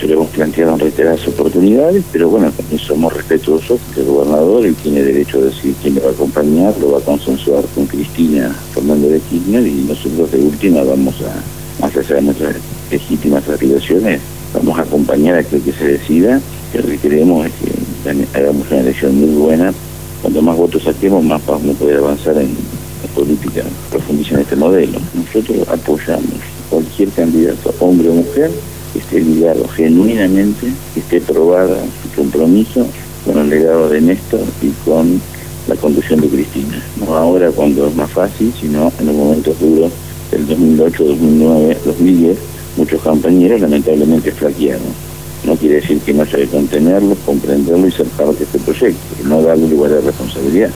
Se lo hemos planteado en reiteradas oportunidades, pero bueno, también somos respetuosos que el gobernador, él tiene derecho a decir quién lo va a acompañar, lo va a consensuar con Cristina Fernández de Kirchner, y nosotros de última vamos a, más allá de nuestras legítimas aspiraciones, vamos a acompañar a aquel que se decida, que lo que queremos es que hagamos una elección muy buena. Cuanto más votos saquemos, más vamos a poder avanzar en la política, profundizar en este modelo. Nosotros apoyamos cualquier candidato, hombre o mujer, que esté ligado genuinamente, que esté probada su compromiso con el legado de Néstor y con la conducción de Cristina. No ahora cuando es más fácil, sino en los momentos duros del 2008, 2009, 2010, muchos compañeros lamentablemente flaquearon. No quiere decir que no haya que contenerlos, comprenderlo y ser parte de este proyecto, no darle lugar de responsabilidad.